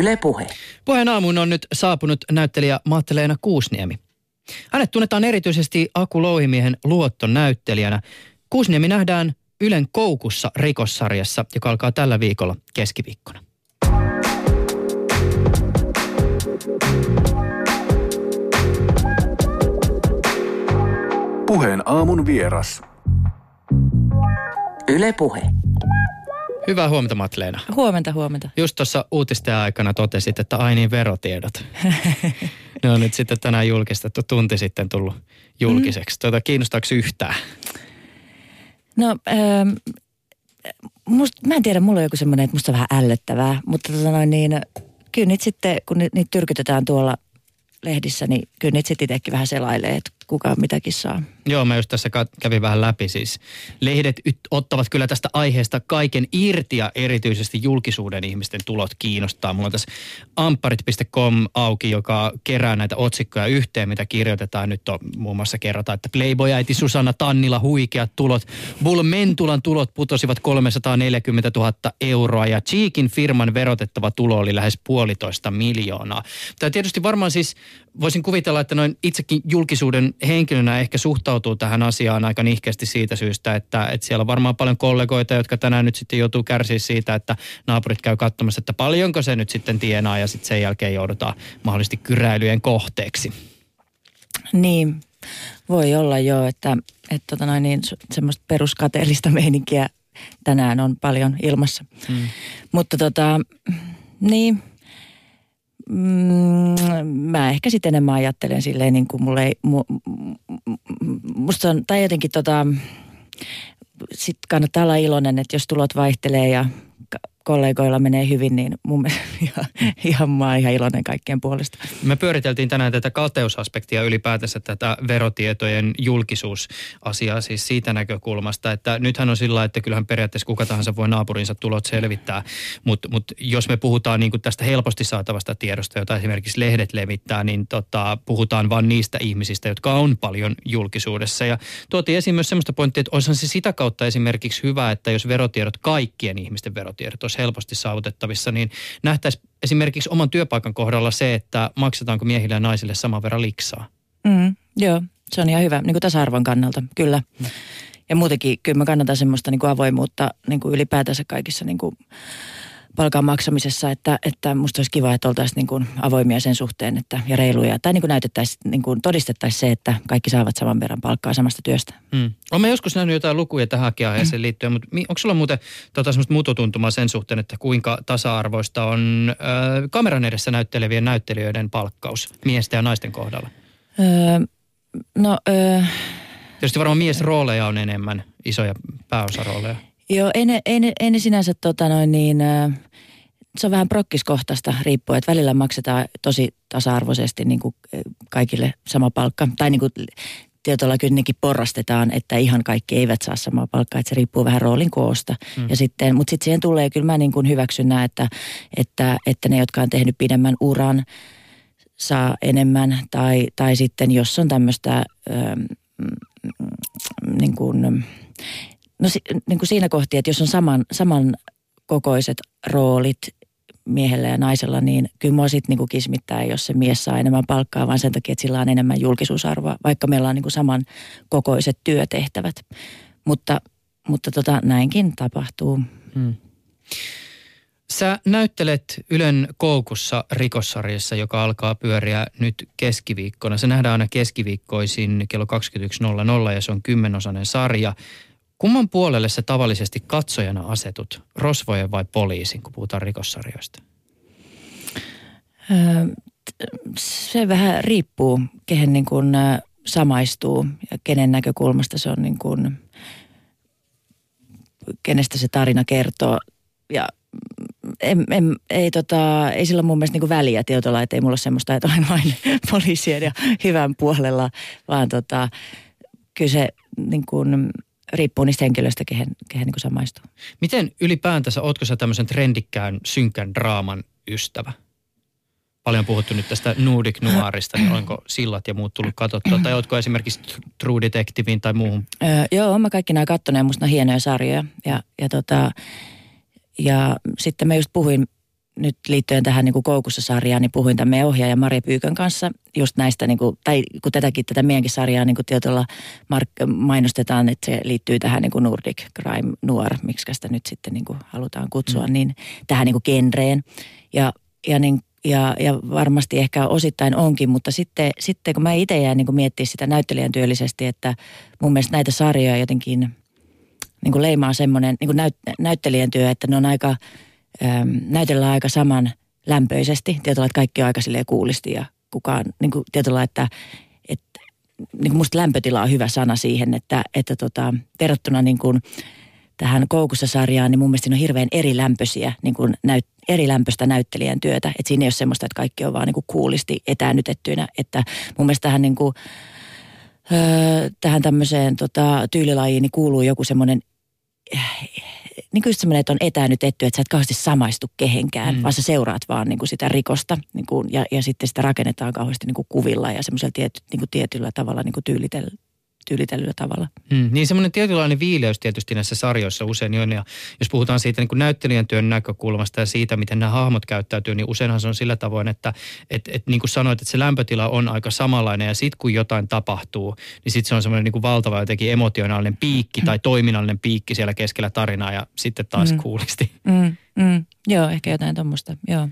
Yle Puhe. Puheen aamuun on nyt saapunut näyttelijä Matti-Leena Kuusniemi. Hänet tunnetaan erityisesti Aku Louhimiehen luottonäyttelijänä. Kuusniemi nähdään Ylen Koukussa rikossarjassa, joka alkaa tällä viikolla keskiviikkona. Puheen aamun vieras. Yle Puhe. Hyvää huomenta, Matti-Leena. Huomenta. Just tuossa uutisten aikana totesit, että ai niin, verotiedot. Ne on nyt sitten tänään julkistettu, tunti sitten tullut julkiseksi. Kiinnostaako yhtään? No, mä en tiedä, mulla on joku semmoinen, että musta on vähän ällöttävää, mutta kyllä niitä sitten, kun niitä tyrkytetään tuolla lehdissä, niin kyllä niitä sitten itsekin vähän selailee, että kuka mitäkin saa. Joo, mä just tässä kävin vähän läpi siis. Lehdet ottavat kyllä tästä aiheesta kaiken irti ja erityisesti julkisuuden ihmisten tulot kiinnostaa. Mulla on tässä ampparit.com auki, joka kerää näitä otsikkoja yhteen, mitä kirjoitetaan. Nyt on muun muassa kerrotaan, että Playboy-äiti Susanna Tannila huikeat tulot. Bull Mentulan tulot putosivat 340 000 euroa ja Cheekin firman verotettava tulo oli lähes 1,5 miljoonaa. Tämä tietysti varmaan siis voisin kuvitella, että noin itsekin julkisuuden henkilönä ehkä suhtautuu tähän asiaan aika nihkeästi siitä syystä, että siellä on varmaan paljon kollegoita, jotka tänään nyt sitten joutuu kärsiä siitä, että naapurit käy katsomassa, että paljonko se nyt sitten tienaa ja sitten sen jälkeen joudutaan mahdollisesti kyräilyjen kohteeksi. Voi olla jo, että semmoista peruskateellista meininkiä tänään on paljon ilmassa. Mutta mä ehkä sitten enemmän ajattelen silleen niin kuin mulle ei, musta on, tai jotenkin sit kannattaa olla iloinen, että jos tulot vaihtelee ja kollegoilla menee hyvin, niin mun mielestä mä oon ihan iloinen kaikkien puolesta. Me pyöriteltiin tänään tätä kateusaspektia ylipäätänsä tätä verotietojen julkisuusasiaa siis siitä näkökulmasta, että nythän on sillä, että kyllähän periaatteessa kuka tahansa voi naapurinsa tulot selvittää, mutta jos me puhutaan niin kuin tästä helposti saatavasta tiedosta, jota esimerkiksi lehdet levittää, niin puhutaan vain niistä ihmisistä, jotka on paljon julkisuudessa. Ja tuotiin esiin myös semmoista pointtia, että olisihan se sitä kautta esimerkiksi hyvä, että jos verotiedot, kaikkien ihmisten verotiedot olisi helposti saavutettavissa, niin nähtäisiin esimerkiksi oman työpaikan kohdalla se, että maksetaanko miehille ja naisille saman verran liksaa. Joo, se on ihan hyvä, niin kuin tasa-arvon kannalta, kyllä. Ja muutenkin kyllä mä kannatan semmoista niin kuin avoimuutta niin kuin ylipäätänsä kaikissa niin kuin palkan maksamisessa, että musta olisi kiva, että oltaisiin niin kuin avoimia sen suhteen ja reiluja. Tai niin kuin näytettäisiin, niin kuin todistettaisiin se, että kaikki saavat saman verran palkkaa samasta työstä. Olen joskus nähnyt jotain lukuja tähän aiheeseen liittyen, mutta onko sulla muuten semmoista mututuntumaa sen suhteen, että kuinka tasa-arvoista on kameran edessä näyttelevien näyttelijöiden palkkaus miesten ja naisten kohdalla? Tietysti varmaan miesrooleja on enemmän, isoja pääosarooleja. Joo, ei ne sinänsä se on vähän prokkiskohtaista riippuen, että välillä maksetaan tosi tasa-arvoisesti niin kuin kaikille sama palkka. Tai niin kuin tietyllä kuitenkin porrastetaan, että ihan kaikki eivät saa samaa palkkaa, että se riippuu vähän roolin koosta. Ja mutta sitten siihen tulee, kyllä mä niin kuin hyväksyn nämä, että ne, jotka on tehnyt pidemmän uran, saa enemmän. Tai sitten jos on tämmöistä niin kuin siinä kohti, että jos on samankokoiset roolit miehellä ja naisella, niin kyllä mua sitten niin kismittää, jos se mies saa enemmän palkkaa, vaan sen takia, että sillä on enemmän julkisuusarvoa, vaikka meillä on niin samankokoiset työtehtävät. Mutta näinkin tapahtuu. Sä näyttelet Ylen Koukussa rikossarjassa, joka alkaa pyöriä nyt keskiviikkona. Se nähdään aina keskiviikkoisin kello 21.00 ja se on 10-osainen sarja. Kumman puolelle sä tavallisesti katsojana asetut, rosvojen vai poliisin, kun puhutaan rikossarjoista? Se vähän riippuu, kehen niin kuin samaistuu ja kenen näkökulmasta se on niin kuin, kenestä se tarina kertoo. Ja ei sillä ole mun mielestä niin kuin väliä tietyllä, että ei mulla ole semmoista, että olen vain poliisien ja hyvän puolella, vaan kyllä se niin kuin riippuu niistä henkilöistä, kehen niin kuin samaistuu. Miten ylipäätänsä, ootko sä tämmöisen trendikkään, synkän draaman ystävä? Paljon puhuttu nyt tästä Nordic Noirista, niin onko Sillat ja muut tullut katsottua? Tai ootko esimerkiksi True Detectivein tai muuhun? Joo, mä kaikki nämä katsonut ja musta on hienoja sarjoja. Ja sitten mä just puhuin nyt liittyen tähän niin kuin Koukussa-sarjaan, niin puhuin tämän meidän ohjaajan Marja Pyykön kanssa just näistä, niin kuin, tai kun tätä meidänkin sarjaa niin kuin tietyllä mainostetaan, että se liittyy tähän niin kuin Nordic Crime Noir, miksi sitä nyt sitten niin kuin halutaan kutsua, niin tähän niin kuin genreen. Ja varmasti ehkä osittain onkin, mutta sitten kun mä itse jään niin kuin miettimään sitä näyttelijän työllisesti, että mun mielestä näitä sarjoja jotenkin niin kuin leimaa semmoinen niin kuin näyttelijän työ, että ne on aika, näytellään aika saman lämpöisesti. Tietyllä, että kaikki on aika silleen kuulisti ja kukaan, niin kuin tietyllä, että niin kuin musta lämpötila on hyvä sana siihen, että verrattuna niin kuin tähän Koukussa-sarjaan, niin mun mielestä siinä on hirveän erilämpöisiä, niin kuin erilämpöistä näyttelijän työtä. Että siinä ei ole semmoista, että kaikki on vaan niin kuin kuulisti etäännytettyinä. Että mun mielestä tähän, niin kuin, tähän tämmöiseen tyylilajiin niin kuuluu joku semmoinen, niin kuin just semmoinen, että on etäännytetty, että sä et kauheasti samaistu kehenkään, vaan sä seuraat vaan niin kuin sitä rikosta. Niin kuin, ja sitten sitä rakennetaan kauheasti niin kuin kuvilla ja semmoisella niin kuin tietyllä tavalla niin kuin tyylitellyllä tavalla. Niin semmoinen tietynlainen viileys tietysti näissä sarjoissa usein on. Ja jos puhutaan siitä niin kuin näyttelijän työn näkökulmasta ja siitä, miten nämä hahmot käyttäytyy, niin useinhan se on sillä tavoin, että niin kuin sanoit, että se lämpötila on aika samanlainen. Ja sitten kun jotain tapahtuu, niin sitten se on semmoinen niin kuin valtava jotenkin emotionaalinen piikki tai toiminnallinen piikki siellä keskellä tarinaa ja sitten taas kuulisti. Joo, ehkä jotain tuommoista, joo.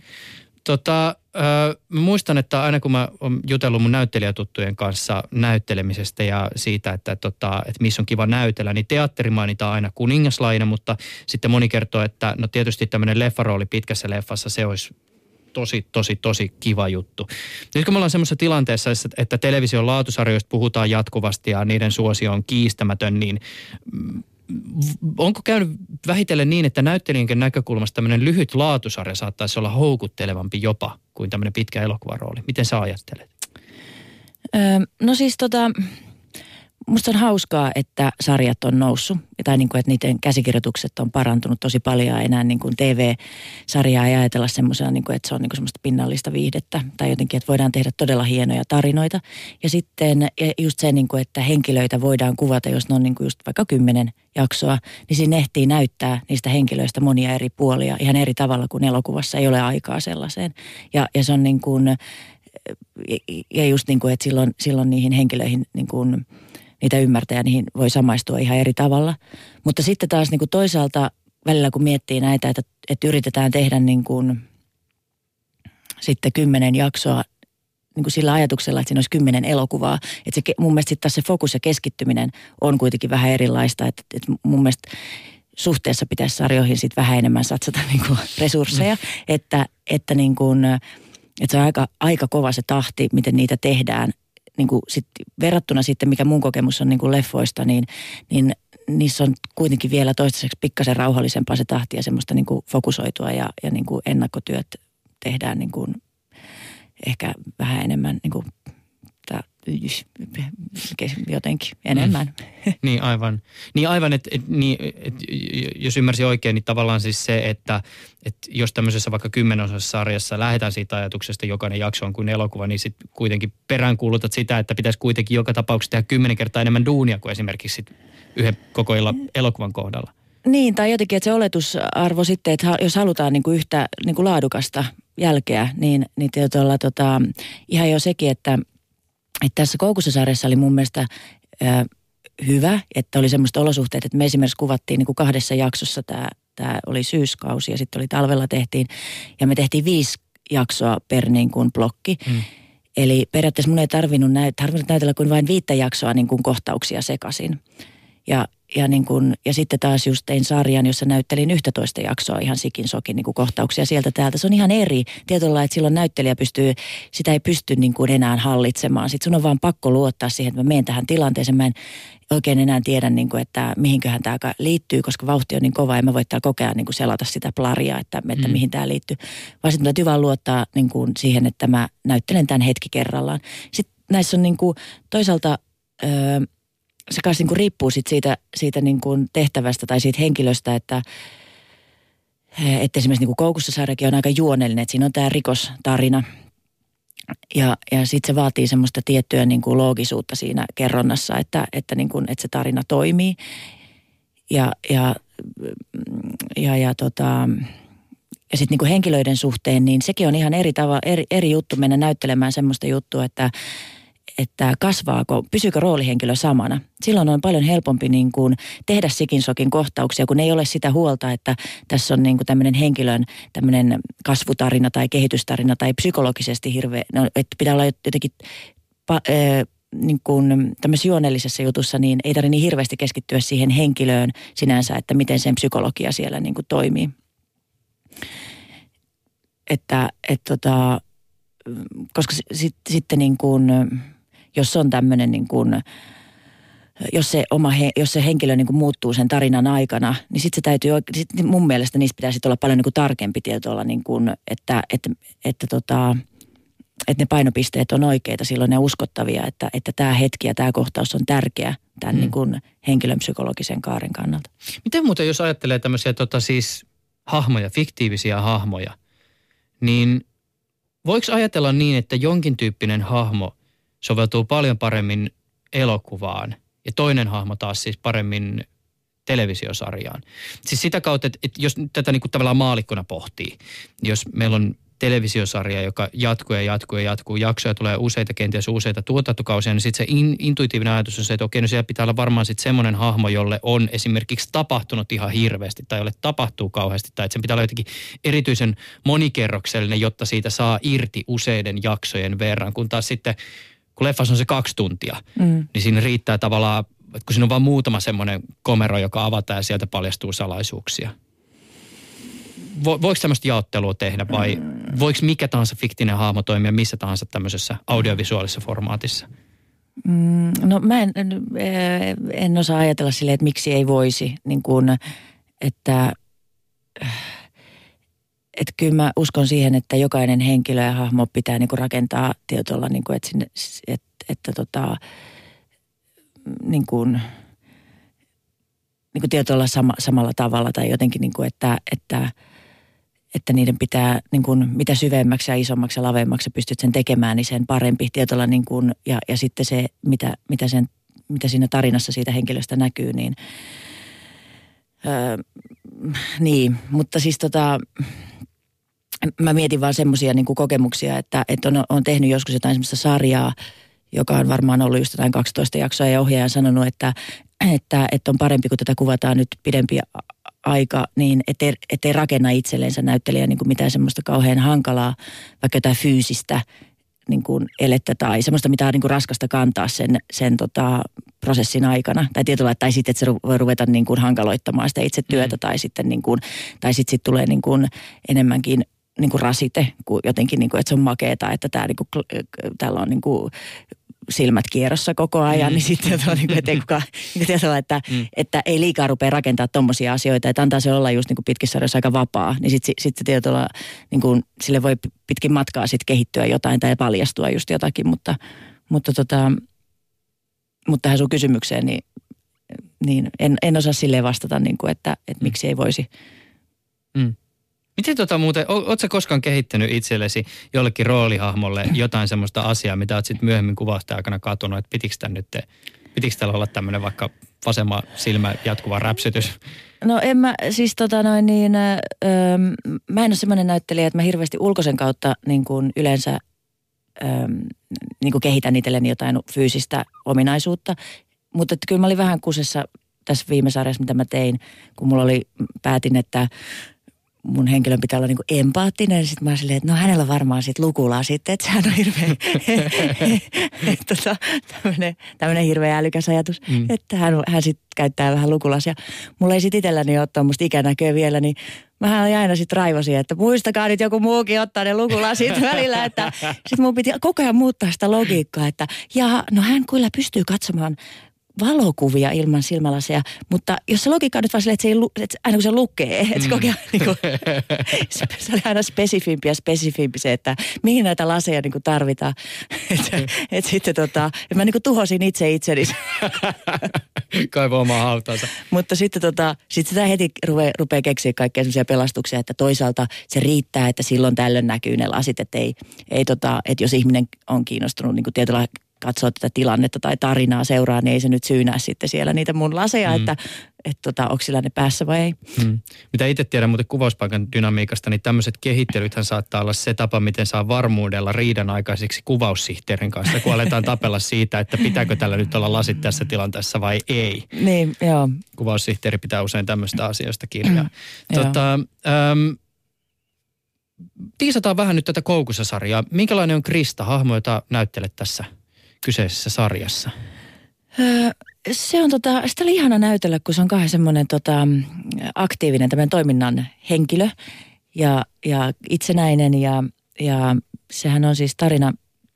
Mä muistan, että aina kun mä oon jutellut mun näyttelijätuttujen kanssa näyttelemisestä ja siitä, että missä on kiva näytellä, niin teatteri mainitaan aina kuningaslajina, mutta sitten moni kertoo, että no tietysti tämmöinen leffarooli pitkässä leffassa, se olisi tosi kiva juttu. Nyt kun me ollaan semmoisessa tilanteessa, että television laatusarjoista puhutaan jatkuvasti ja niiden suosio on kiistämätön, niin onko käynyt vähitellen niin, että näyttelijänkin näkökulmasta tämmöinen lyhyt laatusarja saattaisi olla houkuttelevampi jopa kuin tämmöinen pitkä elokuvarooli? Miten sä ajattelet? No siis musta on hauskaa, että sarjat on noussut. Tai niin kuin, että niiden käsikirjoitukset on parantunut tosi paljon ja enää niin kuin TV-sarjaa ei ajatella semmoisena, niin kuin, että se on niin kuin semmoista pinnallista viihdettä. Tai jotenkin, että voidaan tehdä todella hienoja tarinoita. Ja sitten just se, niin kuin, että henkilöitä voidaan kuvata, jos ne on niin kuin just vaikka 10 jaksoa, niin siinä ehtii näyttää niistä henkilöistä monia eri puolia ihan eri tavalla kuin elokuvassa. Ei ole aikaa sellaiseen. Ja se on niin kuin, ja just niin kuin, että silloin niihin henkilöihin niin kuin niitä ymmärtää ja niihin voi samaistua ihan eri tavalla. Mutta sitten taas niin kuin toisaalta välillä kun miettii näitä, että yritetään tehdä niin kuin sitten 10 jaksoa niin kuin sillä ajatuksella, että siinä olisi 10 elokuvaa. Että se, mun mielestä sitten taas se fokus ja keskittyminen on kuitenkin vähän erilaista. Että mun mielestä suhteessa pitäisi sarjoihin sitten vähän enemmän satsata niin kuin resursseja. Että niin kuin, että se on aika kova se tahti, miten niitä tehdään. Niin kuin verrattuna sitten, mikä mun kokemus on niin kuin leffoista, niin niissä on kuitenkin vielä toistaiseksi pikkasen rauhallisempaa se tahti ja semmoista niin kuin fokusoitua ja niin kuin ennakkotyöt tehdään niin kuin ehkä vähän enemmän niin kuin jotenkin enemmän. Niin aivan, että jos ymmärsin oikein, niin tavallaan siis se, että jos tämmöisessä vaikka 10-osassa sarjassa lähdetään siitä ajatuksesta, jokainen jakso on kuin elokuva, niin sitten kuitenkin peräänkuulutat sitä, että pitäisi kuitenkin joka tapauksessa tehdä 10 kertaa enemmän duunia kuin esimerkiksi yhden koko elokuvan kohdalla. Niin, tai jotenkin, että se oletusarvo sitten, että jos halutaan niin kuin yhtä niin kuin laadukasta jälkeä, niin ihan jo sekin, että tässä Koukussa-sarjassa oli mun mielestä hyvä, että oli semmoista olosuhteet, että me esimerkiksi kuvattiin niin kuin 2 jaksossa, tämä oli syyskausi ja sitten oli talvella tehtiin, ja me tehtiin 5 jaksoa per niin kuin blokki. Eli periaatteessa mun ei tarvinnut näytellä kuin vain 5 jaksoa niin kuin kohtauksia sekaisin. Ja sitten taas just tein sarjan, jossa näyttelin 11 jaksoa ihan sikin sokin niin kuin kohtauksia sieltä täältä. Se on ihan eri. Tietyllä, että silloin näyttelijä sitä ei pysty niin kuin enää hallitsemaan. Sitten sun on vaan pakko luottaa siihen, että mä menen tähän tilanteeseen. Mä en oikein enää tiedä, niin kuin, että mihinköhän tämä liittyy, koska vauhti on niin kova ja mä voin täällä koko ajan niin kuin selata sitä plaria, että mihin tämä liittyy. Vaan sitten täytyy vaan luottaa niin kuin siihen, että mä näyttelen tämän hetki kerrallaan. Sitten näissä on niin kuin toisaalta se kanssa niin kuin riippuu siitä niin kuin tehtävästä tai siitä henkilöstä, että esimerkiksi niin kuin Koukussa-sarjakin on aika juonellinen, että siinä on tämä rikostarina ja sitten se vaatii semmoista tiettyä niin kuin loogisuutta siinä kerronnassa, että se tarina toimii Ja sitten niin kuin henkilöiden suhteen, niin sekin on ihan eri juttu mennä näyttelemään semmoista juttua, että pysyykö roolihenkilö samana. Silloin on paljon helpompi niin kuin tehdä sikinsokin kohtauksia, kun ei ole sitä huolta, että tässä on niin kuin tämmöinen henkilön tämmöinen kasvutarina tai kehitystarina tai psykologisesti että pitää olla jotenkin niin kuin tämmöisessä juonellisessa jutussa, niin ei tarvitse niin hirveästi keskittyä siihen henkilöön sinänsä, että miten sen psykologia siellä niin kuin toimii. Koska sitten niin kuin, jos on tämmöinen niin kuin, jos se henkilö niin kuin muuttuu sen tarinan aikana, niin sitten se täytyy, mun mielestä niistä pitäisi olla paljon niin kuin tarkempi tietoa, niin kuin, että ne painopisteet on oikeita, silloin ne uskottavia, että tämä hetki ja tämä kohtaus on tärkeä tämän niin kuin henkilön psykologisen kaaren kannalta. Miten muuten, jos ajattelee tämmöisiä siis hahmoja, fiktiivisiä hahmoja, niin voiko ajatella niin, että jonkin tyyppinen hahmo soveltuu paljon paremmin elokuvaan ja toinen hahmo taas siis paremmin televisiosarjaan? Siis sitä kautta, että jos tätä niin kuin tavallaan maallikkona pohtii, jos meillä on televisiosarja, joka jatkuu, jaksoja tulee useita, kenties useita tuotantokausia, niin sitten se intuitiivinen ajatus on se, että okei, no siellä pitää olla varmaan sitten semmoinen hahmo, jolle on esimerkiksi tapahtunut ihan hirveästi tai jolle tapahtuu kauheasti tai että sen pitää olla jotenkin erityisen monikerroksellinen, jotta siitä saa irti useiden jaksojen verran, kun taas sitten, kun leffassa on se 2 tuntia, niin siinä riittää tavallaan, että kun siinä on vaan muutama semmoinen komero, joka avataan ja sieltä paljastuu salaisuuksia. Voiko tämmöistä jaottelua tehdä vai voiko mikä tahansa fiktinen hahmo toimia missä tahansa tämmöisessä audiovisuaalisessa formaatissa? No mä en osaa ajatella silleen, että miksi ei voisi. Niin kuin, että kyllä mä uskon siihen, että jokainen henkilö ja hahmo pitää niin kuin rakentaa tietyllä, niin kuin, niin kuin tietyllä samalla tavalla tai jotenkin, niin kuin, että niiden pitää niin kuin, mitä syvemmäksi ja isommaksi ja lavemmaksi pystyt sen tekemään, niin sen parempi tietyllä niin kuin, ja sitten se, mitä siinä tarinassa siitä henkilöstä näkyy, niin niin, mutta siis mä mietin vaan semmoisia niin kuin kokemuksia, että on tehnyt joskus jotain semmoista sarjaa, joka on varmaan ollut just jotain 12 jaksoa ja ohjaaja on sanonut, että on parempi, kun tätä kuvataan nyt pidempi aika, niin ettei rakenna itsellensä näyttelijä niin kuin mitään semmoista kauhean hankalaa, vaikka jotain fyysistä niin kuin elettä tai semmoista, mitä on niin kuin raskasta kantaa sen prosessin aikana. Tai tietyllä, tai sitten, että se voi ruveta niin kuin hankaloittamaan sitä itse työtä tai sitten niin kuin, tai sitten tulee niin kuin enemmänkin niin kuin rasite, kuin jotenkin, niin kuin, että se on makeeta, että tämä, niin kuin, täällä on niin kuin silmät kierrossa koko ajan, niin sitten että ei liikaa rupea rakentaa tommosia asioita, että antaa se olla just niin kuin pitkissä sarjoissa aika vapaa, niin sitten tietyllä niin kuin, sille voi pitkin matkaa sitten kehittyä jotain tai paljastua just jotakin, mutta tähän sun kysymykseen, niin en osaa silleen vastata, niin kuin, että miksi ei voisi. Miten muuten, ootko sä koskaan kehittänyt itsellesi jollekin roolihahmolle jotain semmoista asiaa, mitä oot sitten myöhemmin kuvausten aikana katsonut, että pitikö täällä olla tämmöinen vaikka vasemman silmä jatkuva räpsytys? No en mä, siis mä en ole semmoinen näyttelijä, että mä hirveästi ulkoisen kautta niin kuin yleensä niin kuin kehitän itselleni jotain fyysistä ominaisuutta, mutta että kyllä mä olin vähän kusessa tässä viime sarjassa, mitä mä tein, kun päätin, että mun henkilön pitää olla niinku empaattinen. Sitten mä silleen, että no hänellä varmaan sit lukulaa sitten, että sehän on hirveän tämmöinen hirveän älykäs ajatus, että hän sitten käyttää vähän lukulasia. Mulla ei sit itselläni ole tuommoista ikänäköä vielä, niin mähän aina sitten raivosin, että muistakaa nyt joku muukin ottaa ne lukulasit välillä, että sitten mun piti koko ajan muuttaa sitä logiikkaa, että no hän kyllä pystyy katsomaan valokuvia ilman silmälaseja, mutta jos se logiikka on nyt vaan silleen, että aina kun se lukee, että se kokee niin kuin, se oli aina spesifimpi se, että mihin näitä laseja niin kuin tarvitaan. Että sitten että mä niin kuin tuhosin itse itseni. Kaivo omaa hautansa. Mutta sitten sitä heti rupeaa keksiä kaikkea sellaisia pelastuksia, että toisaalta se riittää, että silloin tällöin näkyy ne lasit, että että jos ihminen on kiinnostunut niin kuin tietyllä katsoo tätä tilannetta tai tarinaa seuraa, niin ei se nyt syynää sitten siellä niitä mun laseja, että onko sillä ne päässä vai ei. Mitä itse tiedän muuten kuvauspaikan dynamiikasta, niin tämmöiset kehittelythän saattaa olla se tapa, miten saa varmuudella riidan aikaiseksi kuvaussihteerin kanssa, kun aletaan tapella siitä, että pitääkö tällä nyt olla lasit tässä tilanteessa vai ei. Niin, joo. Kuvaussihteeri pitää usein tämmöistä asioista kirjaa. Tiisataan vähän nyt tätä Koukussa-sarjaa. Minkälainen on Krista, hahmo, jota näyttelet tässä kyseisessä sarjassa? Se on sitä oli ihana näytellä, kun se on kahden semmoinen aktiivinen tämmöinen toiminnan henkilö ja itsenäinen ja sehän on siis tarina,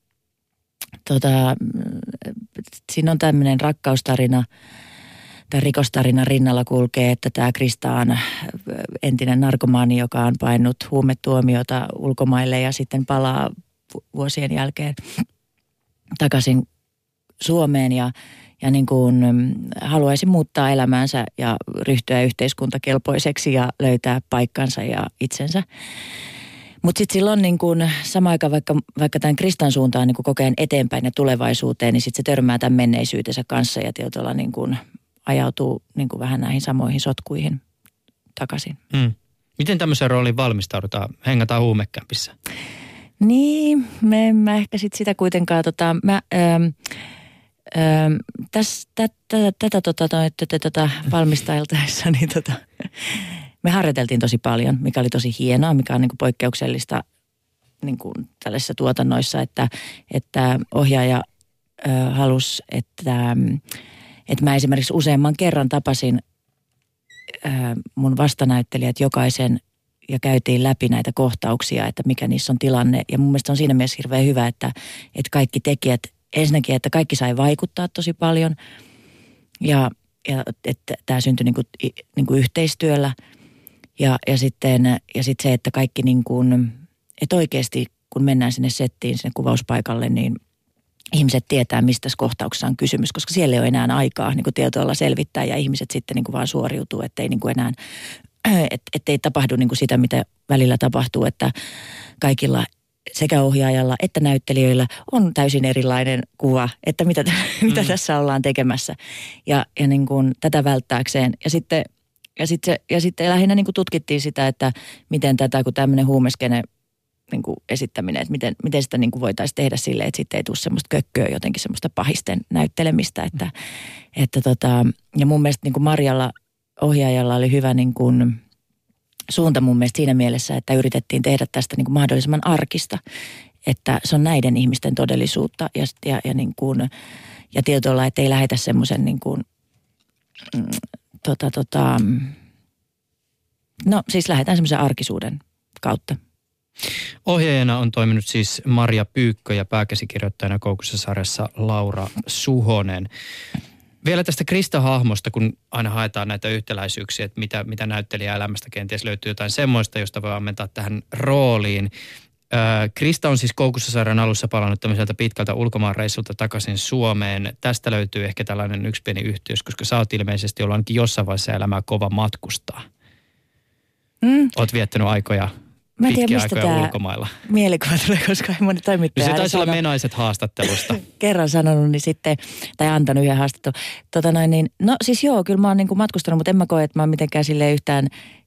siinä on tämmöinen rakkaustarina tai rikostarina rinnalla kulkee, että tämä Krista on entinen narkomaani, joka on painut huumetuomiota ulkomaille ja sitten palaa vuosien jälkeen takaisin Suomeen ja niin kuin haluaisi muuttaa elämäänsä ja ryhtyä yhteiskuntakelpoiseksi ja löytää paikkansa ja itsensä. Mutta sitten silloin niin kuin samaan aikaan, vaikka tämän Kristan suuntaan niin kuin kokeen eteenpäin ja tulevaisuuteen, niin sitten se törmää tämän menneisyytensä kanssa ja tietyllä niin kuin ajautuu niin kuin vähän näihin samoihin sotkuihin takaisin. Miten tämmöiseen rooliin valmistaudutaan? Hengataan huumekämpissä? Niin, mä ehkä sitten sitä kuitenkaan, tätä valmistailtaessa, niin me harjoiteltiin tosi paljon, mikä oli tosi hienoa, mikä on niin kuin poikkeuksellista niin kuin tällaisissa tuotannoissa, että ohjaaja halusi, että mä esimerkiksi useamman kerran tapasin mun vastanäyttelijät jokaisen ja käytiin läpi näitä kohtauksia, että mikä niissä on tilanne. Ja mun mielestä on siinä mielessä hirveän hyvä, että kaikki tekijät, ensinnäkin, että kaikki sai vaikuttaa tosi paljon ja että tämä syntyi niin kuin yhteistyöllä. Ja sitten se, että kaikki niin kuin, että oikeasti kun mennään sinne settiin, sinne kuvauspaikalle, niin ihmiset tietää, mistä tässä kohtauksessa on kysymys, koska siellä ei ole enää aikaa niin kuin tietoilla selvittää ja ihmiset sitten niin kuin vaan suoriutuu, ettei niin kuin enää, ettei tapahdu niin kuin sitä, mitä välillä tapahtuu, että kaikilla sekä ohjaajalla että näyttelijöillä on täysin erilainen kuva, että mitä tässä ollaan tekemässä ja niin kuin tätä välttääkseen. Ja sitten lähinnä niin kuin tutkittiin sitä, että miten tätä, kun tämmöinen huumeskene niin kuin esittäminen, että miten sitä niin kuin voitaisiin tehdä silleen, että sitten ei tule semmoista kökköä, jotenkin semmoista pahisten näyttelemistä. Ja mun mielestä niin kuin Marjalla ohjaajalla oli hyvä niin kuin suunta mun mielestä siinä mielessä, että yritettiin tehdä tästä niin kuin mahdollisimman arkista, että se on näiden ihmisten todellisuutta ja tietoilla, että ei lähetä semmoisen niin kuin, siis lähdetään semmoisen arkisuuden kautta. Ohjaajana on toiminut siis Marja Pyykkö ja pääkäsikirjoittajana Koukussa-sarjassa Laura Suhonen. Vielä tästä Krista-hahmosta, kun aina haetaan näitä yhtäläisyyksiä, että mitä näyttelijäelämästä kenties löytyy jotain semmoista, josta voi ammentaa tähän rooliin. Krista on siis Koukussa-sarjan alussa palannut tämmöiseltä pitkältä ulkomaanreissulta takaisin Suomeen. Tästä löytyy ehkä tällainen yksi pieni yhteys, koska sä oot ilmeisesti ollut ainakin jossain vaiheessa elämää kova matkustaa. Oot viettänyt aikoja. Mä en tiedä, mistä tämä ulkomailla mielikuva tulee, koska moni toimittaja. No se taisi olla menaiset haastattelusta. Kerran sanonut, niin sitten, tai antanut yhden haastattelun. No siis joo, kyllä mä oon niin kuin matkustanut, mutta en mä koe, että mä oon mitenkään silleen yhtään,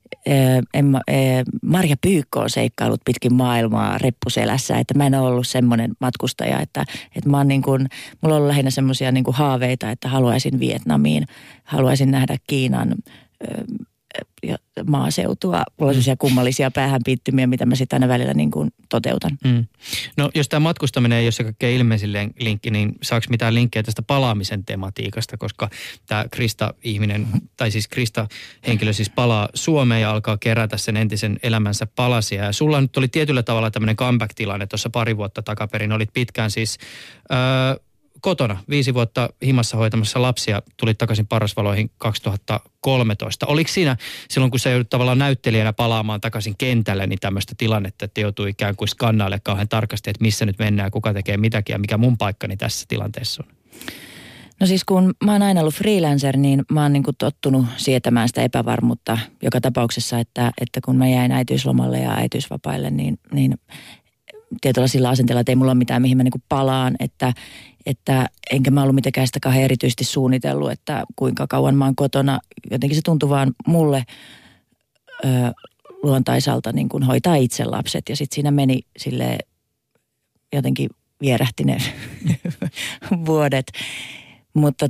Marja Pyykkö on seikkailut pitkin maailmaa reppuselässä, että mä en ole ollut semmoinen matkustaja, että mä oon niin kuin, mulla on ollut lähinnä semmoisia niin kuin haaveita, että haluaisin Vietnamiin, haluaisin nähdä Kiinan ja maaseutua. Mulla on sellaisia kummallisia päähänpiittymiä, mitä mä sitten aina välillä niin kuin toteutan. No jos tämä matkustaminen ei ole se kaikkein ilmeisin linkki, niin saako mitään linkkejä tästä palaamisen tematiikasta, koska tämä Krista-ihminen, tai siis Krista-henkilö siis palaa Suomeen ja alkaa kerätä sen entisen elämänsä palasia. Ja sulla nyt oli tietyllä tavalla tämmöinen comeback-tilanne tuossa 2 vuotta takaperin. Olit pitkään siis kotona, 5 vuotta himassa hoitamassa lapsia, tulit takaisin Parasvaloihin 2013. Oliko siinä silloin, kun sä joudut tavallaan näyttelijänä palaamaan takaisin kentälle, niin tämmöistä tilannetta, että joutuu ikään kuin skannailemaan kauhean tarkasti, että missä nyt mennään, kuka tekee mitäkin ja mikä mun paikkani tässä tilanteessa on? No siis kun mä oon aina ollut freelancer, niin mä oon niin kuin tottunut sietämään sitä epävarmuutta joka tapauksessa, että kun mä jäin äitiyslomalle ja äitiysvapaille, niin tietyllä sillä asenteella, että ei mulla ole mitään, mihin mä niin kuin palaan, että enkä mä ollut mitenkään sitä kauhean erityisesti suunnitellut, että kuinka kauan mä oon kotona. Jotenkin se tuntui vaan mulle luontaisalta niin kuin hoitaa itse lapset ja sitten siinä meni silleen jotenkin vierähti ne vuodet. Mutta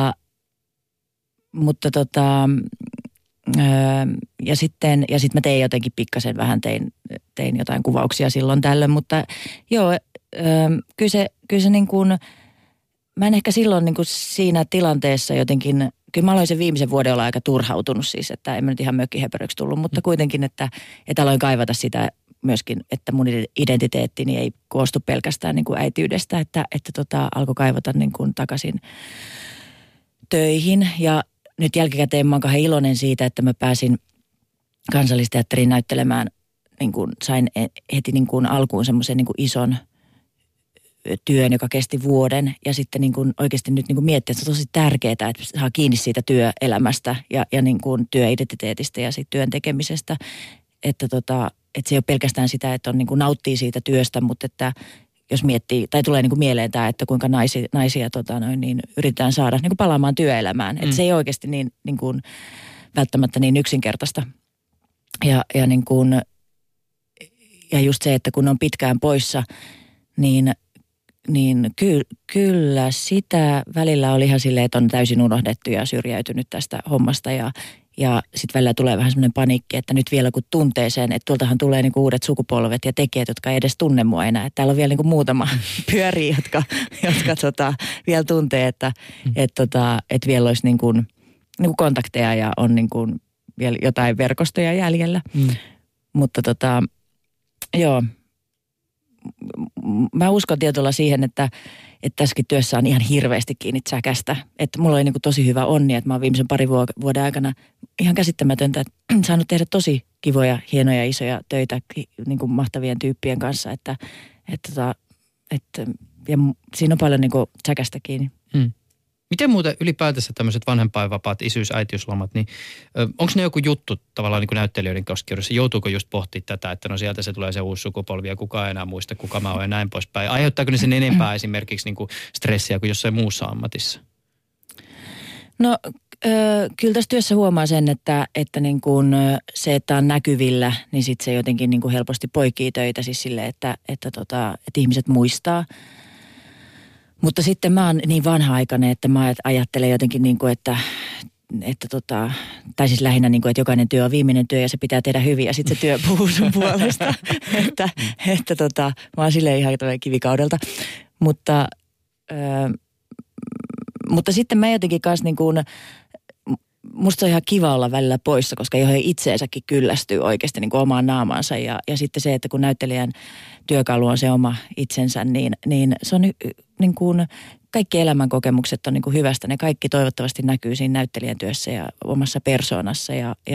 ja sitten mä tein jotenkin pikkasen vähän, tein jotain kuvauksia silloin tällöin, mutta joo, kyllä se niin kuin, mä en ehkä silloin niin kuin siinä tilanteessa jotenkin, kyllä mä aloin sen viimeisen vuoden olla aika turhautunut siis, että en mä nyt ihan mökkihöperöksi tullut, mutta kuitenkin, että aloin kaivata sitä myöskin, että mun identiteettini ei koostu pelkästään niin kuin äitiydestä, että alkoi kaivata niin kuin takaisin töihin ja nyt jälkikäteen mä oon kauhean iloinen siitä, että mä pääsin Kansallisteatteriin näyttelemään, niin kuin sain heti niin kuin alkuun semmoisen niin kuin ison työn, joka kesti vuoden ja sitten niin kuin oikeasti nyt niin kuin miettiä, että se on tosi tärkeää, että saa kiinni siitä työelämästä ja niin kuin työidentiteetistä ja siitä työn tekemisestä, että se ei ole pelkästään sitä, että on niin kuin nauttii siitä työstä, mutta että jos miettii, tai tulee niin kuin mieleen tämä, että kuinka naisia niin yritetään saada niin kuin palaamaan työelämään. Että se ei oikeasti niin kuin välttämättä niin yksinkertaista. Ja, niin kuin, ja just se, että kun on pitkään poissa, niin kyllä sitä välillä oli ihan silleen, että on täysin unohdettu ja syrjäytynyt tästä hommasta ja sitten välillä tulee vähän semmoinen paniikki, että nyt vielä kun tuntee sen, että tuoltahan tulee niinku uudet sukupolvet ja tekijät, jotka ei edes tunne mua enää. Että täällä on vielä niinku muutama pyöri, jotka vielä tuntee, että vielä olisi niinku kontakteja ja on niinku vielä jotain verkostoja jäljellä. Mutta joo, mä uskon tietyllä siihen, että tässäkin työssä on ihan hirveästi kiinni säkästä. Että mulla oli niin kuin tosi hyvä onni, että mä oon viimeisen parin vuoden aikana ihan käsittämätöntä, että saanut tehdä tosi kivoja, hienoja, isoja töitä niin kuin mahtavien tyyppien kanssa. Että ja siinä on paljon niin kuin säkästä kiinni. Miten muuten ylipäätänsä tämmöiset vanhempainvapaat, isyys, äitiyslomat, niin onko ne joku juttu tavallaan niin kuin näyttelijöiden keskuudessa? Joutuuko just pohtimaan tätä, että no sieltä se tulee se uusi sukupolvi ja kukaan ei enää muista, kuka mä oon ja näin poispäin? Aiheuttaako ne sen enempää esimerkiksi niin kuin stressiä kuin jossain muussa ammatissa? No kyllä tässä työssä huomaa sen, että niin kuin se, että on näkyvillä, niin sitten se jotenkin niin kuin helposti poikii töitä siis silleen, että ihmiset muistaa. Mutta sitten mä oon niin vanha-aikainen, että mä ajattelen jotenkin niin kuin, tai siis lähinnä niin kuin, että jokainen työ on viimeinen työ ja se pitää tehdä hyvin ja sitten se työ puhuu sun puolesta. Mä oon silleen ihan kivikaudelta. Mutta sitten mä jotenkin kanssa niin kuin, musta on ihan kiva olla välillä poissa, koska johon itseensäkin kyllästyy oikeasti niin kuin omaan naamaansa. Ja sitten se, että kun näyttelijän työkalu on se oma itsensä, niin se on niin kuin, kaikki elämän kokemukset on niin kuin hyvästä. Ne kaikki toivottavasti näkyy siinä näyttelijän työssä ja omassa persoonassa.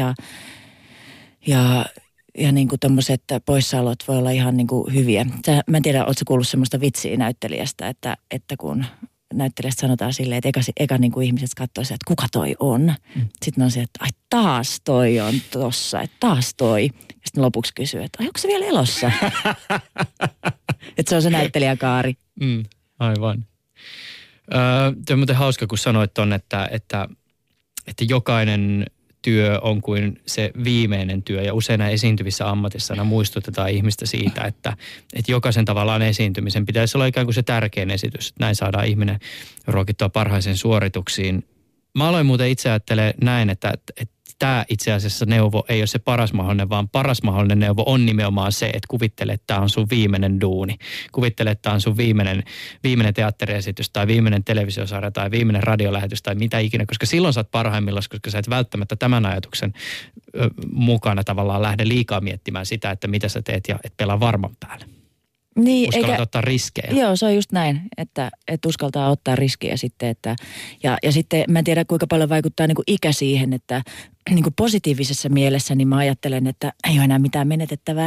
Ja niin kuin tommoset poissaolot voi olla ihan niin kuin hyviä. Mä en tiedä, ootko kuullut semmoista vitsiä näyttelijästä, että kun näyttelijästä sanotaan silleen, että eka niin kuin ihmiset katsoo se, että kuka toi on. Sitten on se, että ai taas toi on tossa, että taas toi. Ja sitten lopuksi kysyy, että ai onko se vielä elossa? Että se on se näyttelijäkaari. Aivan. Tämä on muuten hauska, kun sanoit ton, että jokainen työ on kuin se viimeinen työ ja usein esiintyvissä ammatissa aina muistutetaan ihmistä siitä, että jokaisen tavallaan esiintymisen pitäisi olla ikään kuin se tärkein esitys, että näin saadaan ihminen ruokittua parhaisiin suorituksiin. Mä aloin muuten itse ajattelemaan näin, että tämä itse asiassa neuvo ei ole se paras mahdollinen, vaan paras mahdollinen neuvo on nimenomaan se, että kuvittele, että tämä on sun viimeinen duuni. Kuvittele, että tämä on sun viimeinen teatteriesitys tai viimeinen televisiosarja tai viimeinen radiolähetys tai mitä ikinä, koska silloin sä oot parhaimmillaan, koska sä et välttämättä tämän ajatuksen mukana tavallaan lähde liikaa miettimään sitä, että mitä sä teet ja et pelaa varman päälle. Niin, uskaltaa ottaa riskejä. Joo, se on just näin, että uskaltaa ottaa riskejä sitten. Ja sitten mä en tiedä, kuinka paljon vaikuttaa niin kuin ikä siihen, että niin kuin positiivisessa mielessä niin mä ajattelen, että ei ole enää mitään menetettävää.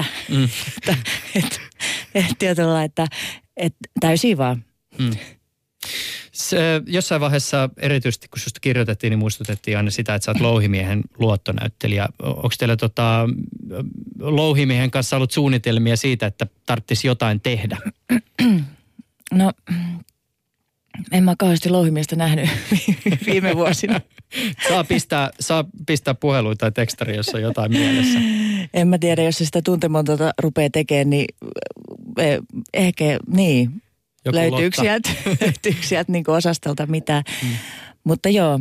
Tietyllä, että täysin vaan. Jossain vaiheessa erityisesti, kun susta kirjoitettiin, niin muistutettiin aina sitä, että sä oot Louhimiehen luottonäyttelijä. Onko teillä Louhimiehen kanssa ollut suunnitelmia siitä, että tarvitsisi jotain tehdä? No, en mä kauheasti Louhimiestä nähnyt viime vuosina. Saa pistää puheluita tai tekstari, jos on jotain mielessä. En mä tiedä, jos se sitä tuntemonta rupeaa tekemään, niin ehkä niin. Löytyykö sieltä niin osastolta mitään. Mutta joo.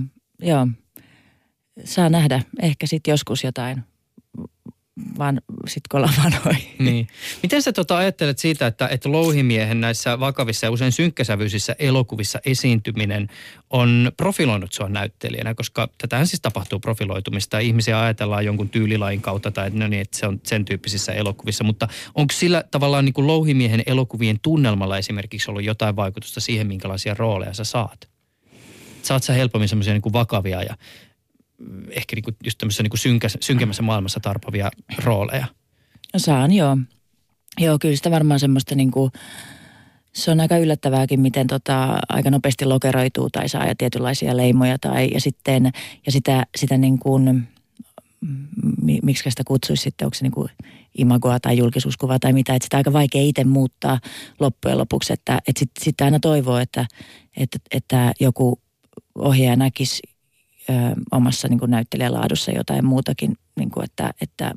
Saa nähdä ehkä sitten joskus jotain, vaan sitten kun ollaan vanhoja. Niin. Miten sä ajattelet siitä, että Louhimiehen näissä vakavissa ja usein synkkäsävyisissä elokuvissa esiintyminen on profiloinut sua näyttelijänä, koska tätähän siis tapahtuu profiloitumista. Ihmisiä ajatellaan jonkun tyylilain kautta tai että se on sen tyyppisissä elokuvissa, mutta onko sillä tavallaan niin kuin Louhimiehen elokuvien tunnelmalla esimerkiksi ollut jotain vaikutusta siihen, minkälaisia rooleja sä saat? Saat sä helpommin semmoisia niin kuin vakavia ja ehkä niinku just tämmöisessä niinku synkemmässä maailmassa tarpavia rooleja? Saan, joo. Joo, kyllä sitä varmaan semmoista niinku, se on aika yllättävääkin, miten aika nopeasti lokeroituu tai saa ja tietynlaisia leimoja ja sitä niin kuin, miksi sitä kutsuisi sitten, onko se niin kuin imagoa tai julkisuuskuvaa tai mitä, että sitä aika vaikea itse muuttaa loppujen lopuksi, että sitten aina toivoo, että joku ohjaaja näkisi omassa niin kuin näyttelijälaadussa jotain muutakin, niin kuin että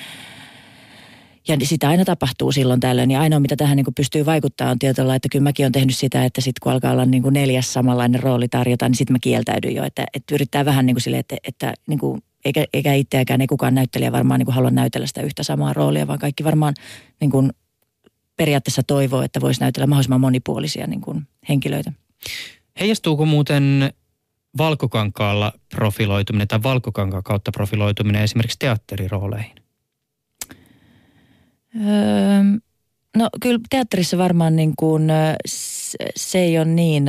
ja sitä aina tapahtuu silloin tällöin. Ja ainoa, mitä tähän niin kuin pystyy vaikuttaa, on tietyllä, että kyllä mäkin olen tehnyt sitä, että sitten kun alkaa olla niin kuin 4. samanlainen rooli tarjota, niin sitten mä kieltäydyn jo. Että yrittää vähän niin kuin silleen, että niin kuin, eikä itseäkään, ei kukaan näyttelijä varmaan niin kuin halua näytellä sitä yhtä samaa roolia, vaan kaikki varmaan niin kuin periaatteessa toivoo, että voisi näytellä mahdollisimman monipuolisia niin kuin henkilöitä. Heijastuuko muuten valkokankaalla profiloituminen tai valkokankaan kautta profiloituminen esimerkiksi teatterirooleihin? No kyllä teatterissa varmaan niin kuin, se ei ole niin,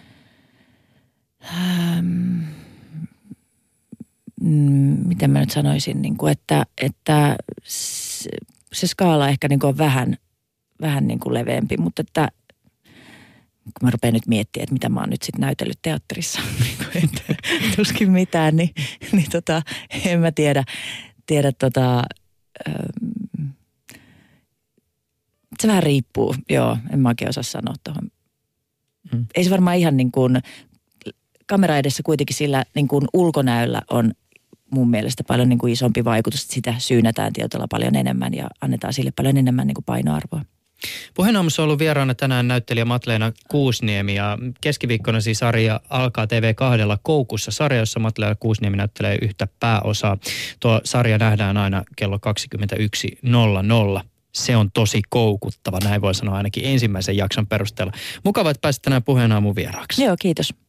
miten mä nyt sanoisin, niin kuin, että se skaala ehkä niin kuin on vähän niin kuin leveämpi, mutta että kun mä rupean nyt miettimään, että mitä mä oon nyt sitten näytellyt teatterissa, että tuskin mitään, niin en mä tiedä se vähän riippuu, joo, en mä oikein osaa sanoa tuohon. Ei se varmaan ihan niin kuin, kamera edessä kuitenkin sillä niin kuin ulkonäöllä on mun mielestä paljon niin kuin isompi vaikutus, että sitä syynätään tietyllä paljon enemmän ja annetaan sille paljon enemmän niin kuin painoarvoa. Puheenaamussa on ollut vieraana tänään näyttelijä Matleena Kuusniemi ja keskiviikkona siis sarja alkaa TV2 Koukussa. Sarja, jossa Matleena Kuusniemi näyttelee yhtä pääosaa. Tuo sarja nähdään aina kello 21.00. Se on tosi koukuttava, näin voi sanoa ainakin ensimmäisen jakson perusteella. Mukava, että pääsit tänään Puheenaamun vieraaksi. Joo, kiitos.